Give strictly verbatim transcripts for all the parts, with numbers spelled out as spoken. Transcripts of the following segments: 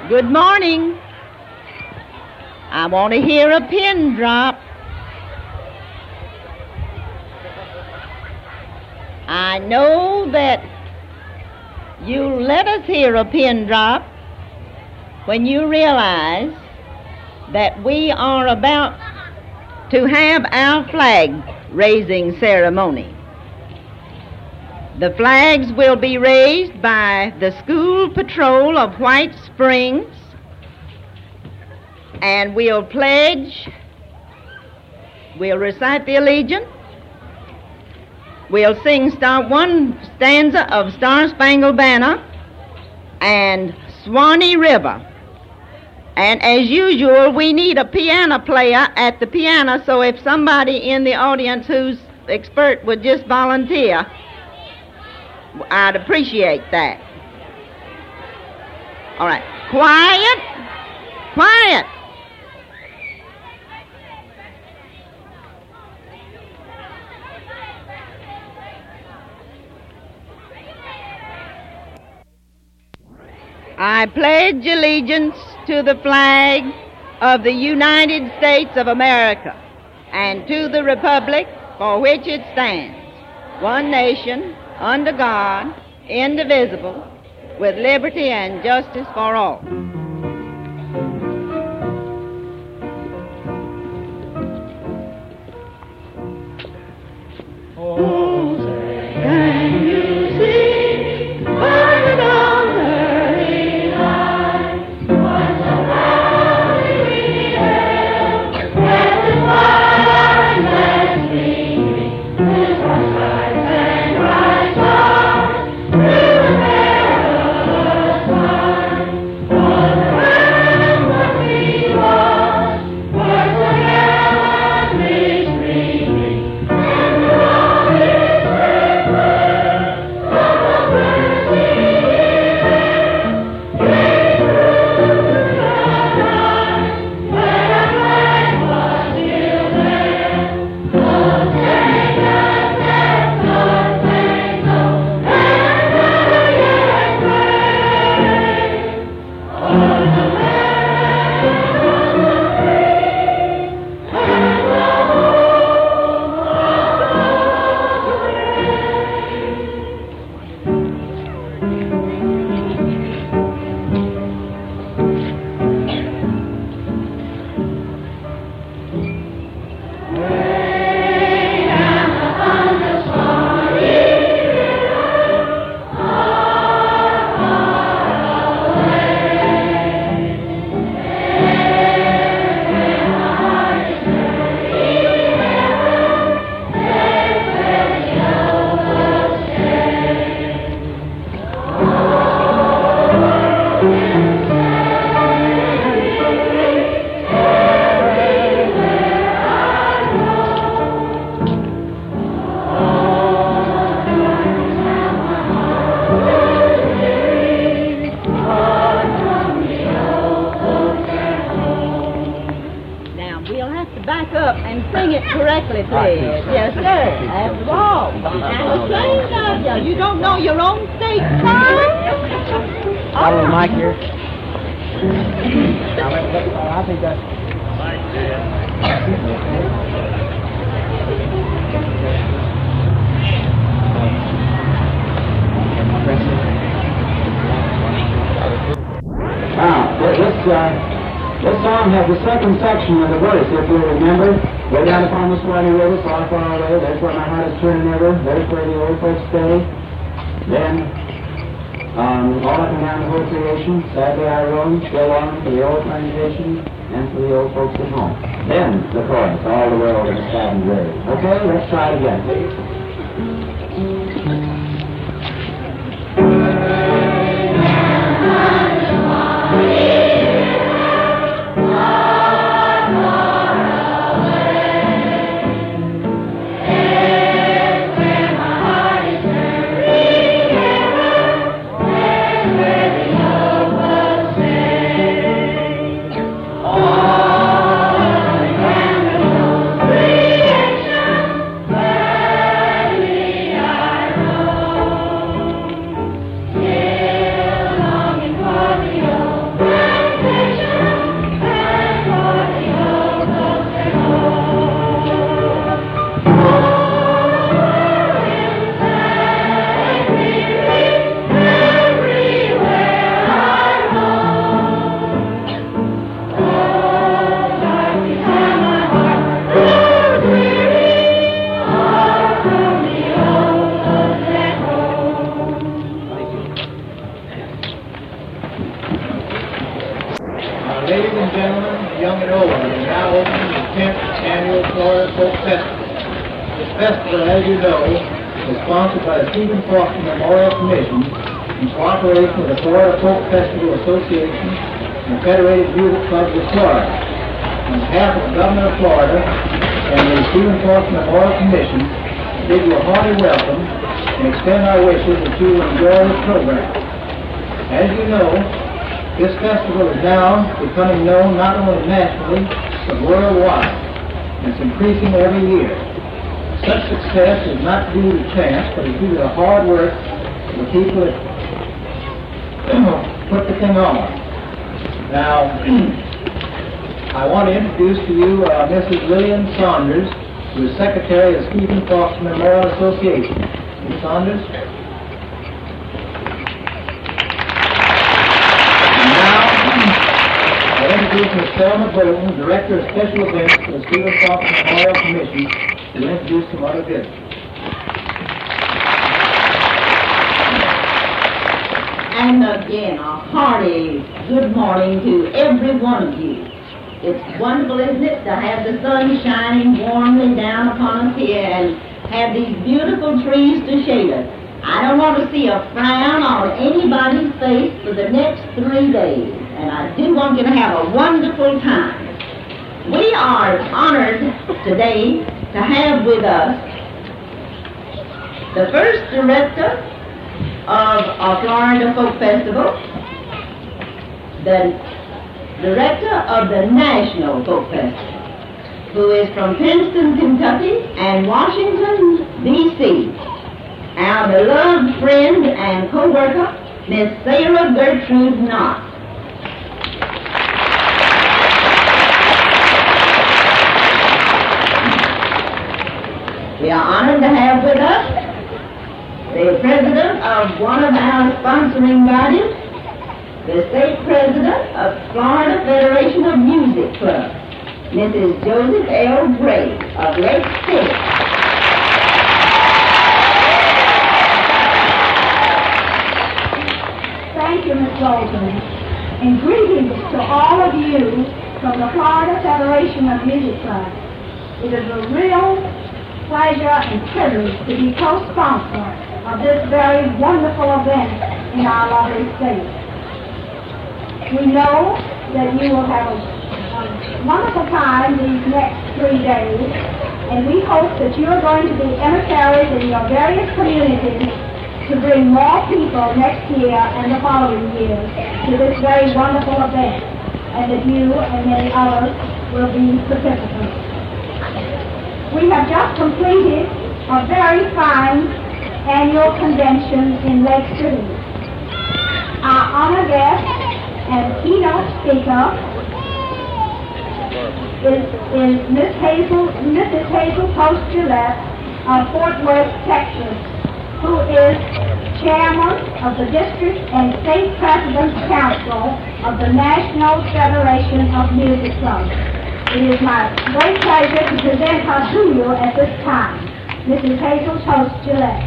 Good morning. I want to hear a pin drop. I know that you'll let us hear a pin drop when you realize that we are about to have our flag raising ceremony. The flags will be raised by the School Patrol of White Springs, and we'll pledge, we'll recite the allegiance, we'll sing star, one stanza of Star Spangled Banner and Swanee River. And as usual, we need a piano player at the piano, so if somebody in the audience who's expert would just volunteer, I'd appreciate that. All right. Quiet. Quiet. I pledge allegiance to the flag of the United States of America and to the republic for which it stands, one nation, under God, indivisible, with liberty and justice for all. Oh, say, can you see by the dawn's early light, what the valley we hailed, where the twilight lay sleeping, with our sighs and bright stars, through the perilous time, for the ground what we lost, was the heavenly streaming, and the Lord is faithful, of the mercy there, came through the night, when our flag was still there. Oh, take us that Lord thankful, and another year pray. On the land, on the free, and the home of the Rain and the thunder stormy river are far away. There when the heart is weary, there's where the old folks stay. Oh, in everywhere I go, now, we'll have to back up and sing it correctly, please. Yes, sir. After all. Now, the same of you. You don't know your own state song? Got a little mic here. Now, let- let- I think that's... Now, th- this, uh, this song has the second section of the verse, if you remember. Way down upon the Swanee River, far, far away, there's where my heart is turning ever, there's where the old folks stay. Then, um, all up and down the whole creation, sadly I roam, still on for the old plantation and for the old folks at home. Then, the chorus, all the world is sad and dreary. Okay, let's try it again, please. Creation, Ladies and gentlemen, young and old, we are now opening the tenth annual Florida Folk Festival. This festival, as you know, is sponsored by the Stephen Faulkner Memorial Commission in cooperation with the Florida Folk Festival Association and Federated Music Clubs of Florida. On behalf of the Governor of Florida and the Stephen Faulkner Memorial Commission, we bid you a hearty welcome and extend our wishes that you will enjoy this program. As you know, this festival is now becoming known not only nationally, but worldwide. And it's increasing every year. Such success is not due to chance, but is due to the hard work of the people that put the thing on. Now, I want to introduce to you uh, Missus Lillian Saunders, who is Secretary of the Stephen Faulkner Memorial Association. Miz Saunders? I introduce Miz Selma Bolton, Director of Special Events for the Stephen Faulkner Memorial Commission, to introduce some other visitors. And again, a hearty good morning to every one of you. It's wonderful, isn't it, to have the sun shining warmly down upon us here and have these beautiful trees to shade us. I don't want to see a frown on anybody's face for the next three days. And I do want you to have a wonderful time. We are honored today to have with us the first director of our Florida Folk Festival, the director of the National Folk Festival, who is from Princeton, Kentucky, and Washington, D C Our beloved friend and co-worker, Miss Sarah Gertrude Knott. We are honored to have with us the president of one of our sponsoring bodies, the state president of Florida Federation of Music Clubs, Missus Joseph L. Gray of Lake City. Thank you, Miz Bolton, and greetings to all of you from the Florida Federation of Music Clubs. It is a real pleasure and privilege to be co-sponsor of this very wonderful event in our lovely state. We know that you will have a, a wonderful time these next three days, and we hope that you are going to be emissaries in your various communities to bring more people next year and the following years to this very wonderful event, and that you and many others will be participants. We have just completed a very fine annual convention in Lake City. Our honored guest and keynote speaker is, is Miss Hazel, Missus Hazel Post Gillette of Fort Worth, Texas, who is chairman of the District and State President's Council of the National Federation of Music Clubs. It is my great pleasure to present her to you at this time, Missus Hazel Post Gillette.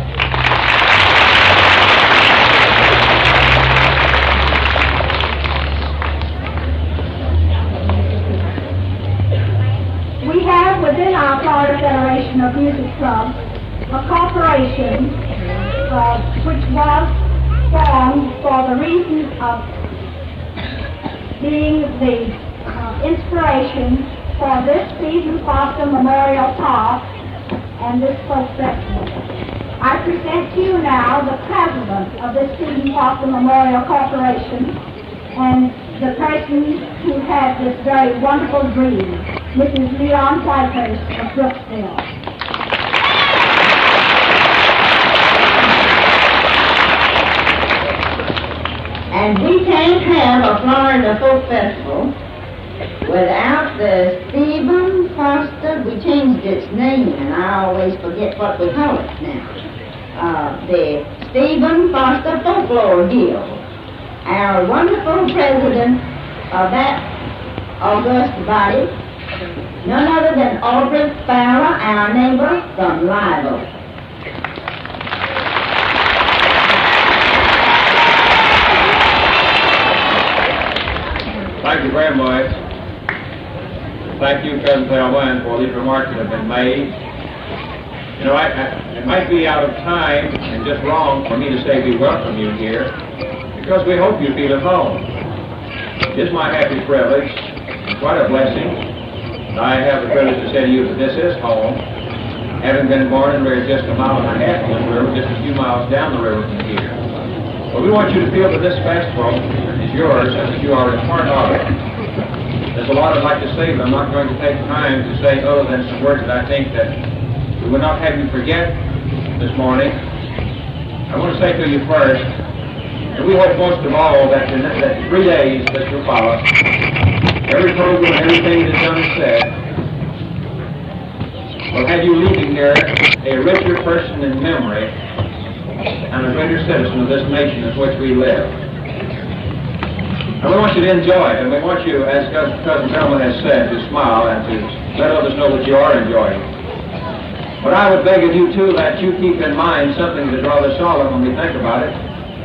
We have within our Florida Federation of Music Clubs a corporation uh, which was formed for the reason of being the uh, inspiration for this Stephen Faulkner Memorial Park and this folk festival. I present to you now the president of this Stephen Faulkner Memorial Corporation and the person who had this very wonderful dream, Missus Leon Whitehurst of Brooksville. And we can't have a Florida Folk Festival without the Stephen Foster. We changed its name, and I always forget what we call it now. Uh, the Stephen Foster Folklore Guild. Our wonderful president of that august body, none other than Aubrey Farrah, our neighbor from Live Oak. Thank you very very much. Thank you, Cousin Thelma, for these remarks that have been made. You know, I, I, it might be out of time and just wrong for me to say we welcome you here, because we hope you feel at home. It's my happy privilege, quite a blessing, that I have the privilege to say to you that this is home, having been born and reared just a mile and a half from the river, just a few miles down the river from here. But we want you to feel that this festival is yours and that you are a part of it. There's a lot I'd like to say, but I'm not going to take time to say other than some words that I think that we would not have you forget this morning. I want to say to you first, and we hope most of all that in that three days that will follow, every program, everything that's done and said, will have you leaving here a richer person in memory and a greater citizen of this nation in which we live. And we want you to enjoy it, and we want you, as Cousin Thelma has said, to smile and to let others know that you are enjoying it. But I would beg of you, too, that you keep in mind something that's rather solemn when we think about it.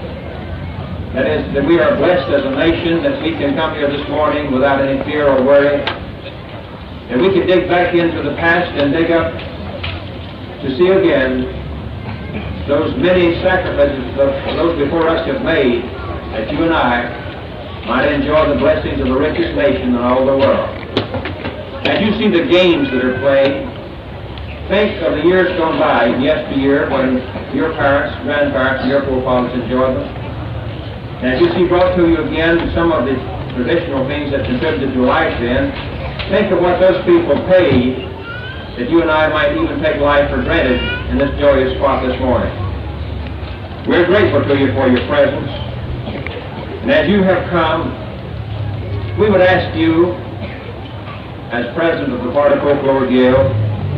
That is, that we are blessed as a nation, that we can come here this morning without any fear or worry. And we can dig back into the past and dig up to see again those many sacrifices that those before us have made, that you and I might enjoy the blessings of the richest nation in all the world. As you see the games that are played, think of the years gone by, yesteryear, when your parents, grandparents, and your forefathers enjoyed them. And as you see brought to you again some of the traditional things that contributed to life then, think of what those people paid that you and I might even take life for granted in this joyous spot this morning. We're grateful to you for your presence. And as you have come, we would ask you, as president of the Florida Folklore Guild,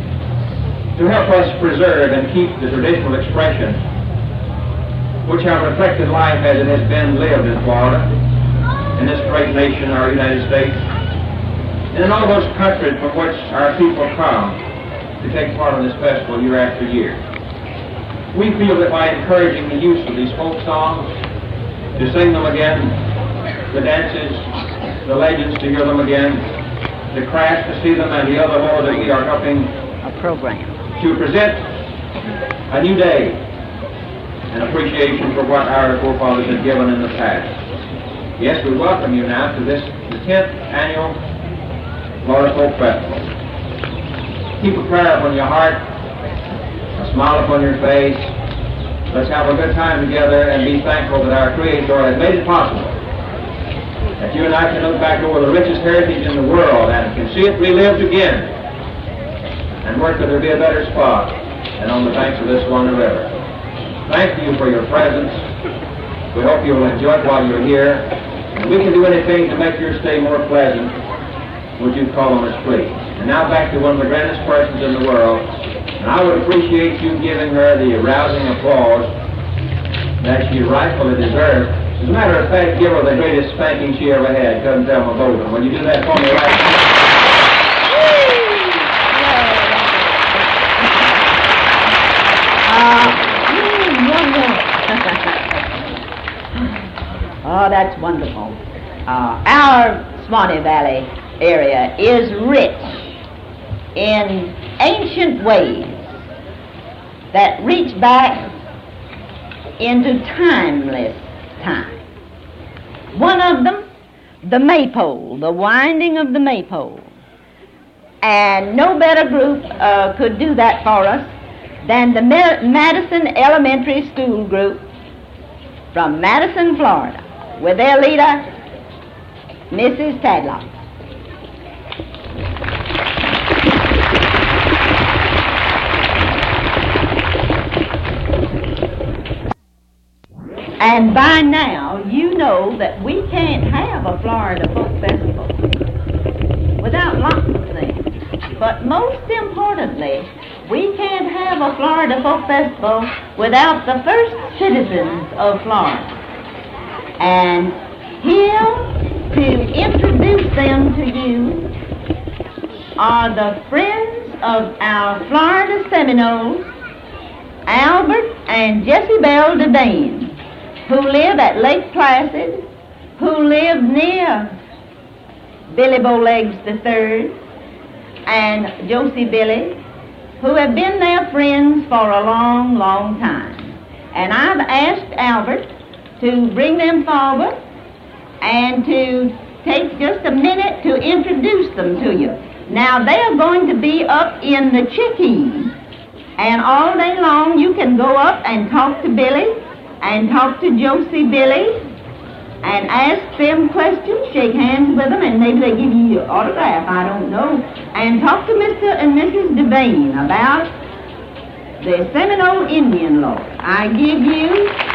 to help us preserve and keep the traditional expression which have reflected life as it has been lived in Florida, in this great nation, our United States, and in all those countries from which our people come to take part in this festival year after year. We feel that by encouraging the use of these folk songs, to sing them again, the dances, the legends, to hear them again, the crafts, to see them, and the other more that we are helping A program. to present a new day and appreciation for what our forefathers had given in the past. Yes, we welcome you now to this, the tenth annual Florida Folk Festival. Keep a prayer upon your heart, a smile upon your face. Let's have a good time together and be thankful that our Creator has made it possible that you and I can look back over the richest heritage in the world and can see it relived again and work that there be a better spot than on the banks of this one river. Thank you for your presence. We hope you will enjoy it while you're here. And we can do anything to make your stay more pleasant. Would you call on us, please? And now back to one of the grandest persons in the world. And I would appreciate you giving her the arousing applause that she rightfully deserves. As a matter of fact, give her the greatest spanking she ever had, Cousin Thelma Bowden. Will you do that for me right now? Oh, that's wonderful. Uh, our Swanee Valley area is rich in ancient ways that reach back into timeless time. One of them, the maypole, the winding of the maypole. And no better group uh, could do that for us than the Madison Elementary School group from Madison, Florida, with their leader, Missus Tadlock. And by now, you know that we can't have a Florida Folk Festival without lots of things. But most importantly, we can't have a Florida Folk Festival without the first citizens of Florida. And here to introduce them to you are the friends of our Florida Seminoles, Albert and Jessie Bell Dedane, who live at Lake Placid, who live near Billy Bowlegs the third, and Josie Billy, who have been their friends for a long, long time. And I've asked Albert to bring them forward and to take just a minute to introduce them to you. Now, they are going to be up in the chickens, and all day long you can go up and talk to Billy and talk to Josie Billy and ask them questions, shake hands with them, and maybe they give you your autograph, I don't know, and talk to Mister and Missus Devane about the Seminole Indian law. I give you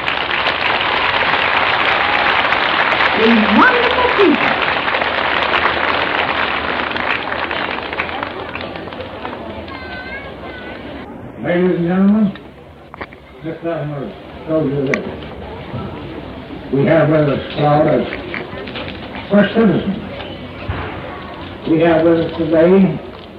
these wonderful people. Ladies and gentlemen, just let me show you this. We have with us crowd as first citizens. We have with us today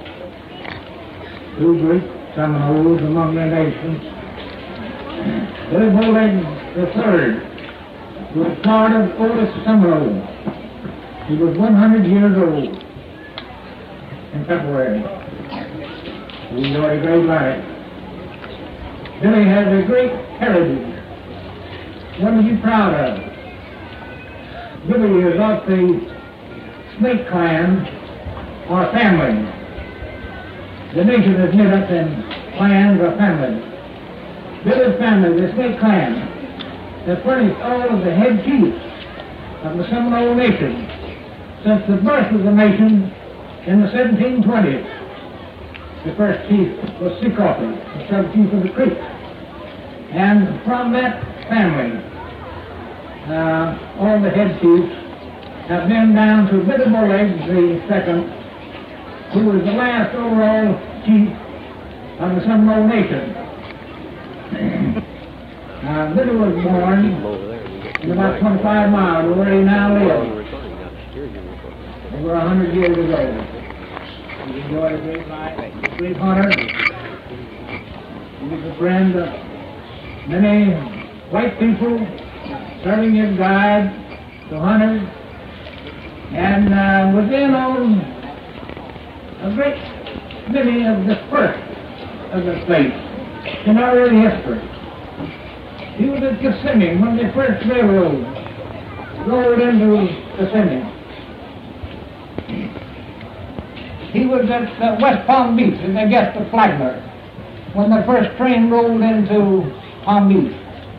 two Greek Seminoles among their nations. Billy Bowlegs the third, who was Florida's oldest Seminole. He was one hundred years old in February. He enjoyed a great life. Billy has a great heritage. What are you proud of? Billy is of the Snake clan, or family. The nation is made up in clans or families. Billy's family, the Snake clan, has furnished all of the head chiefs of the Seminole Nation since the birth of the nation in the seventeen twenties. The first chief was Seacoffee, the sub-chief of the Creek. And from that family, uh, all the head chiefs have been down to Billy Bowlegs the second, who was the last overall chief of the Seminole Nation. uh, Billy was born in about twenty-five miles of where he now lives, over a hundred years ago. He enjoyed a great life, a great hunter. He was a friend of many white people, serving as guide to hunters, and uh, was in on a great many of the first of the states in our early history. He was at Kissimmee when the first railroad rolled into Kissimmee. He was at uh, West Palm Beach in the guest of Flagler when the first train rolled into Palm Beach.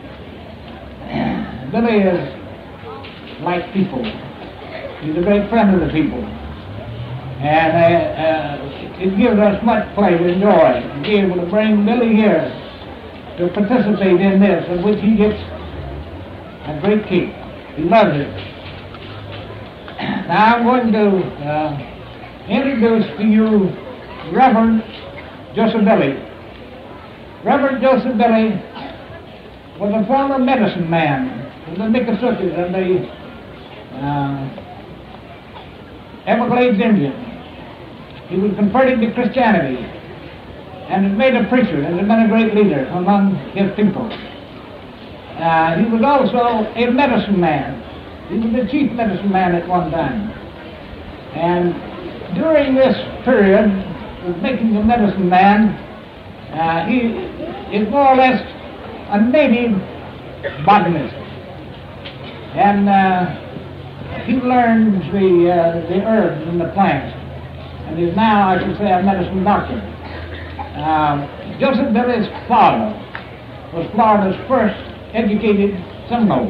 Billy is like people. He's a great friend of the people. And uh, uh, it gives us much pleasure and joy to be able to bring Billy here to participate in this, in which he gets a great kick. He loves it. Now I'm going to uh, introduce to you Reverend Joseph Billy. Reverend Joseph Billy was a former medicine man in the Miccosukes and the uh, Everglades Indians. He was converted to Christianity and was made a preacher and has been a great leader among his people. Uh, he was also a medicine man. He was the chief medicine man at one time. And during this period of making the medicine man, uh, he is more or less a native botanist. And uh, he learns the, uh, the herbs and the plants, and is now, I should say, a medicine doctor. Uh, Joseph Billy's father was Florida's first educated Seminole.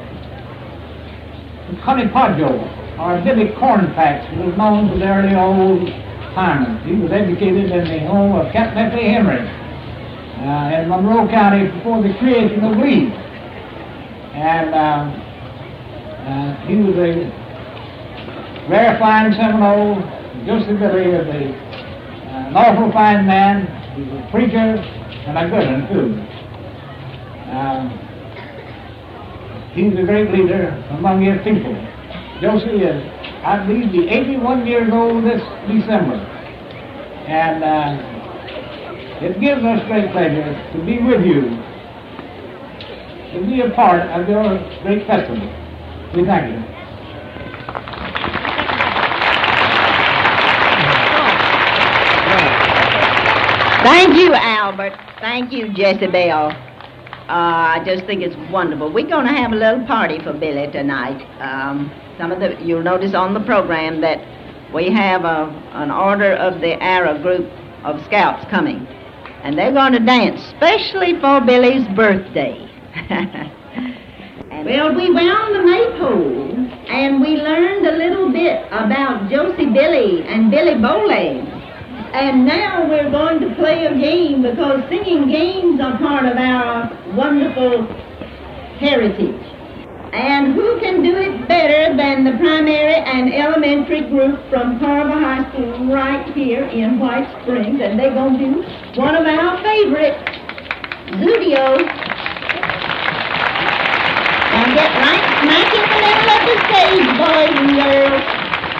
Connie Podjo, or Billy Cornpatch, was known to the early old timers. He was educated in the home of Captain F A Henry uh, in Monroe County before the creation of Lee. And uh, uh, he was a very fine Seminole. Joseph Billy is a, uh, an awful fine man. He's a preacher and a good one, too. Uh, he's a great leader among his people. Josie is, I believe, be eighty-one years old this December. And uh, it gives us great pleasure to be with you, to be a part of your great festival. We thank you. Thank you, Albert. Thank you, Jezebel. Uh, I just think it's wonderful. We're going to have a little party for Billy tonight. Um, some of the you'll notice on the program that we have a, an order of the Arrow group of scouts coming, and they're going to dance specially for Billy's birthday. Well, we wound the maypole, and we learned a little bit about Josie Billy and Billy Bowlegs. And now we're going to play a game, because singing games are part of our wonderful heritage. And who can do it better than the primary and elementary group from Carver High School right here in White Springs? And they're going to do one of our favorite Zudios. Now get right smack in the middle of the stage, boys and girls.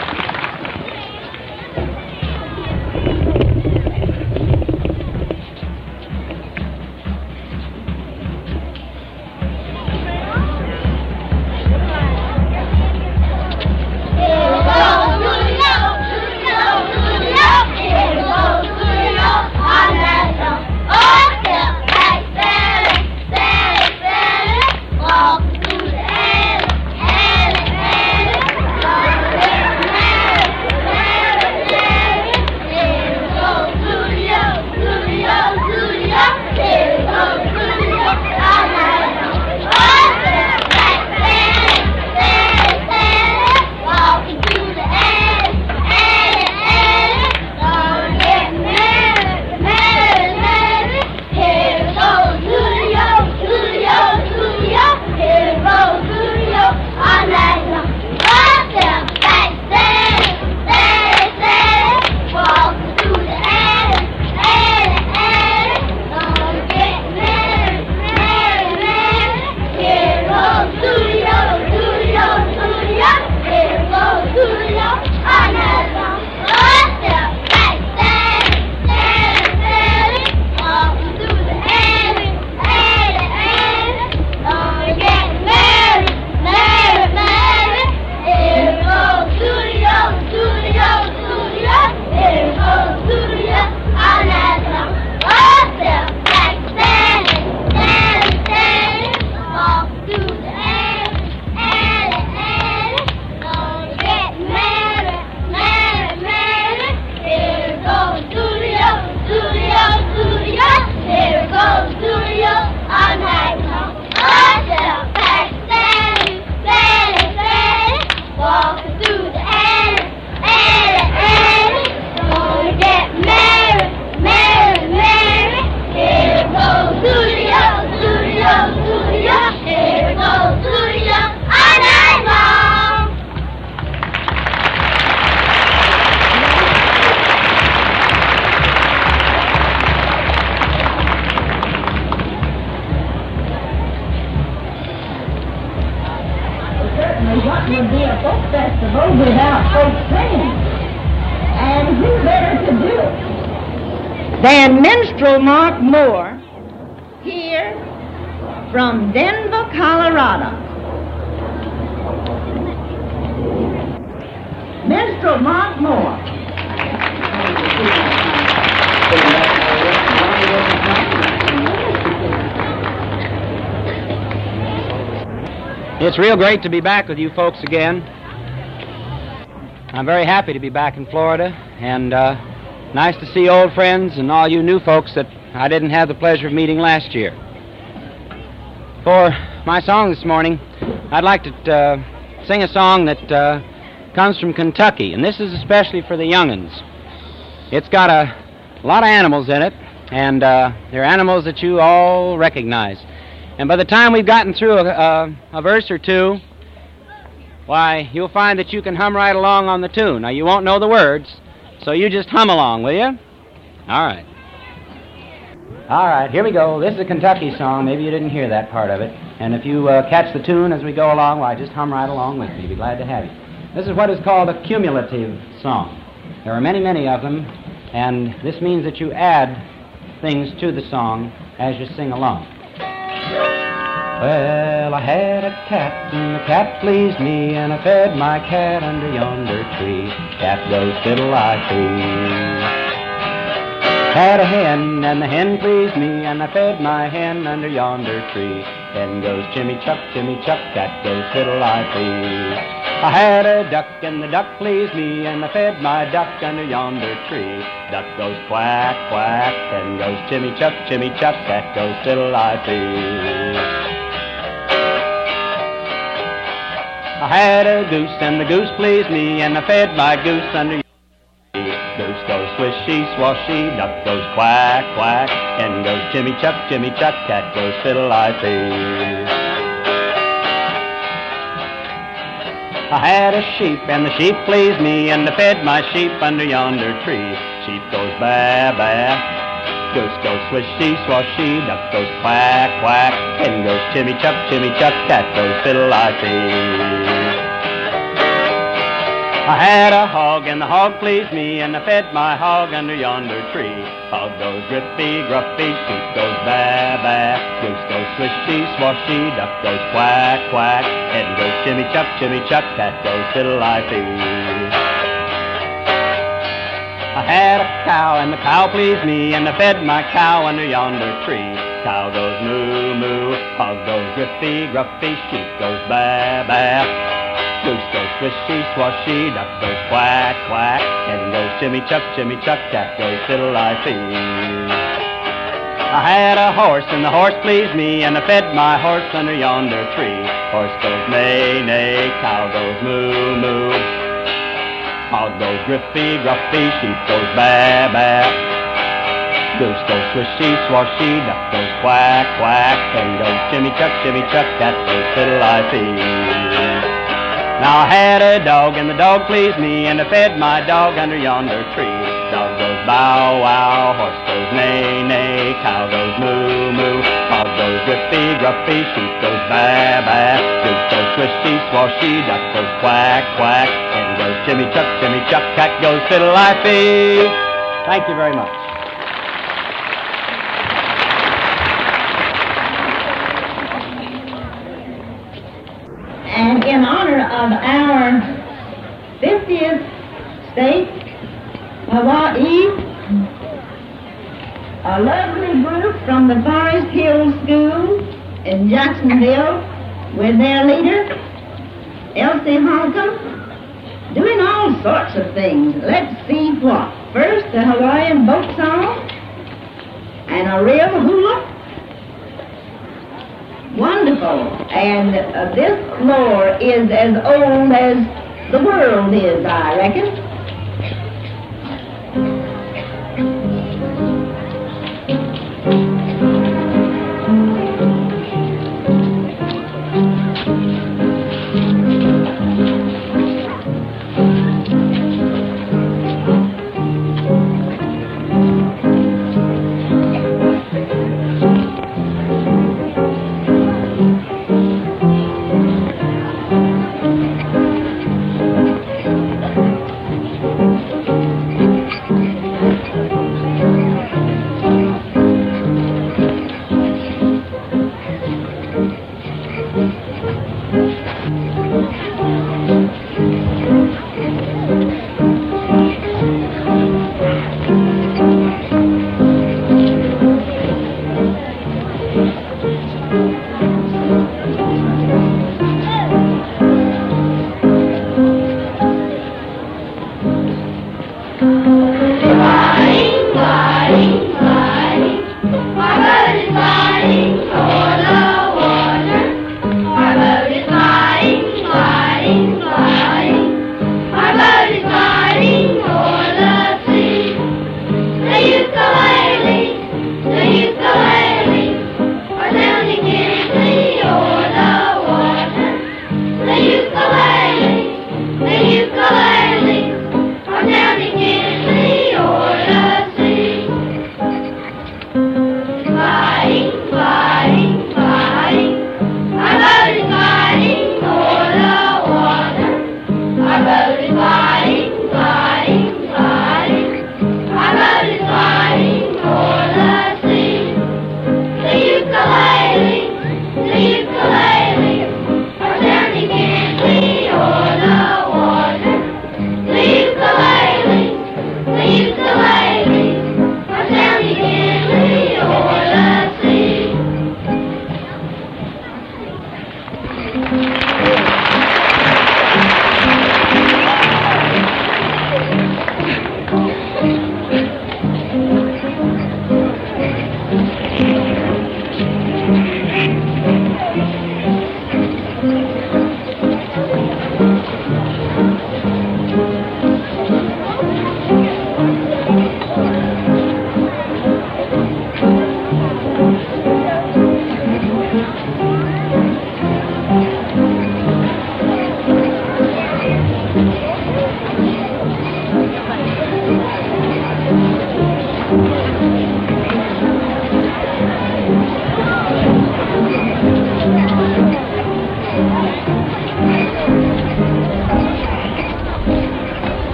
What would be a folk festival without folk singing? And who better to do it than minstrel Mark Moore, here from Denver, Colorado. Minstrel Mark Moore. It's real great to be back with you folks again. I'm very happy to be back in Florida, and uh, nice to see old friends and all you new folks that I didn't have the pleasure of meeting last year. For my song this morning, I'd like to uh, sing a song that uh, comes from Kentucky, and this is especially for the young'uns. It's got a lot of animals in it, and uh, they're animals that you all recognize. And by the time we've gotten through a, a, a verse or two, why, you'll find that you can hum right along on the tune. Now, you won't know the words, so you just hum along, will you? All right. All right, here we go. This is a Kentucky song. Maybe you didn't hear that part of it. And if you uh, catch the tune as we go along, why, just hum right along with me. Be glad to have you. This is what is called a cumulative song. There are many, many of them, and this means that you add things to the song as you sing along. Well, I had a cat, and the cat pleased me, and I fed my cat under yonder tree. Cat goes fiddle-I-fee. Had a hen, and the hen pleased me, and I fed my hen under yonder tree. Hen goes chimmy chuck, chimmy chuck, cat goes fiddle-I-fee. I had a duck, and the duck pleased me, and I fed my duck under yonder tree. Duck goes quack, quack, hen goes chimmy chuck, chimmy chuck, cat goes fiddle-I-fee. I had a goose, and the goose pleased me, and I fed my goose under. Goose goes swishy, swashy, duck goes quack, quack, hen goes chimmy chuck, chimmy chuck, cat goes fiddle-I-fee. I had a sheep, and the sheep pleased me, and I fed my sheep under yonder tree. Sheep goes ba, ba, goose goes swishy, swashy, duck goes quack, quack, hen goes chimmy chuck, chimmy chuck, cat goes fiddle-I-fee. I had a hog, and the hog pleased me, and I fed my hog under yonder tree. Hog goes grippy, gruffy, sheep goes ba, ba, goose goes swishy, swashy, duck goes quack, quack, hen goes chimmy chuck, chimmy chuck, cat goes fiddle-I-fee. I had a cow, and the cow pleased me, and I fed my cow under yonder tree. Cow goes moo, moo, hog goes griffy, gruffy, sheep goes ba, ba, goose goes swishy, swashy, duck goes quack, quack, hen goes chimmy chuck, chimmy chuck, cat goes fiddle-I-fee. I had a horse, and the horse pleased me, and I fed my horse under yonder tree. Horse goes neigh, neigh, cow goes moo, moo, hog goes griffy, gruffy, sheep goes ba, ba, goose goes swishy, swashy, duck goes quack, quack, hen goes chimmy chuck, chimmy chuck, cat goes fiddle-I-fee. Now I had a dog, and the dog pleased me, and I fed my dog under yonder tree. Dog goes bow, wow, horse goes neigh, neigh, cow goes moo, moo, hog goes griffy, gruffy, sheep goes ba, ba, goose goes swishy, swashy, duck goes quack, quack, hen goes chimmy chuck, chimmy chuck, cat goes fiddle-I-fee. Thank you very much. And in honor of our fiftieth state, Hawaii, a lovely group from the Forest Hill School in Jacksonville with their leader, Elsie Holcomb, doing all sorts of things. Let's see what. First, the Hawaiian boat song and a real hula. Wonderful. And uh, this floor is as old as the world is, I reckon.